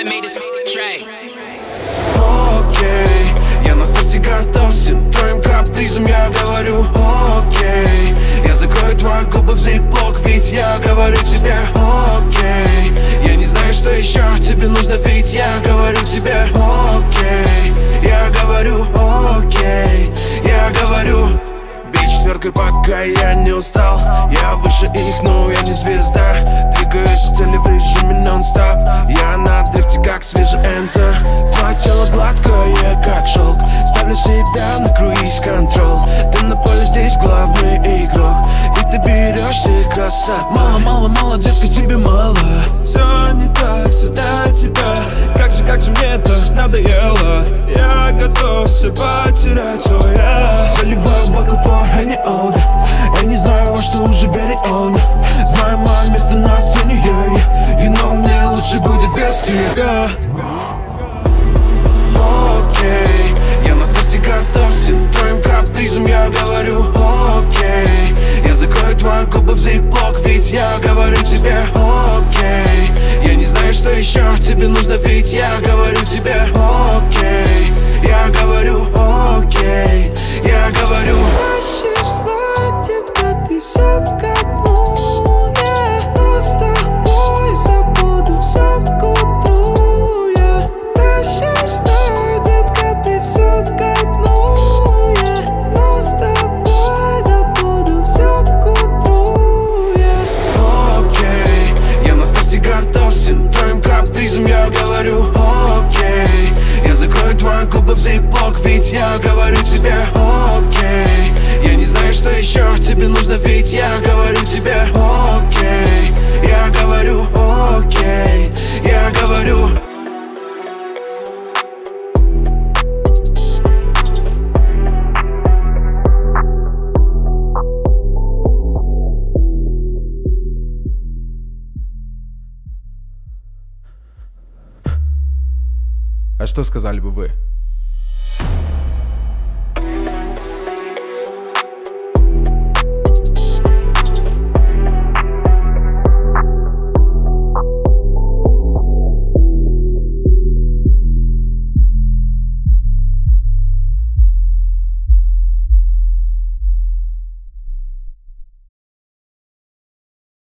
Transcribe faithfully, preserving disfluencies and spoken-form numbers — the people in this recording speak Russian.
I made this track. Окей, я на старте готов всем твоим капризом, я говорю окей. Я закрою твои губы в зип-блок, ведь я говорю тебе окей. Я не знаю, что еще тебе нужно, ведь я говорю тебе окей. Я говорю окей, я говорю. Бей четверкой, пока я не устал. Я выше их, но я не звезда. Двигаюсь в цели в режиме нон-стоп. Я на дрифте, как свежий Энзо. Твое тело гладкое, как шелк. Ставлю себя на круиз-контрол. Ты на поле здесь главный игрок, и ты берешь их красоту. Мало, мало, мало, детка, тебе мало. Все не так, все для тебя. Как же, как же мне это надоело. Я готов все потерять, о я заливаю бокал твой Henny Old. Я не знаю, во что уже верить он. Знаю мое место на сцене, yeah, yeah. И но мне лучше будет без тебя. Окей, я на старте готов всем твоим капризом, я говорю окей. Я закрою твои губы в зип-блок, ведь я говорю тебе окей. Я не знаю, что еще тебе нужно, ведь я говорю тебе окей. Я говорю окей, я говорю. Хочешь знать, детка, ты все ко дну, yeah. Но с тобой забуду все к утру, yeah. Хочешь знать, детка, ты все ко дну, yeah. Но с тобой забуду все к утру, yeah. Окей, я на старте готов всем твоим капризом, я говорю окей. Я закрою твои губы в зип-блок, ведь я говорю тебе окей. Я не знаю, что еще тебе нужно, ведь я говорю тебе окей. Я говорю окей, я говорю. А что сказали бы вы?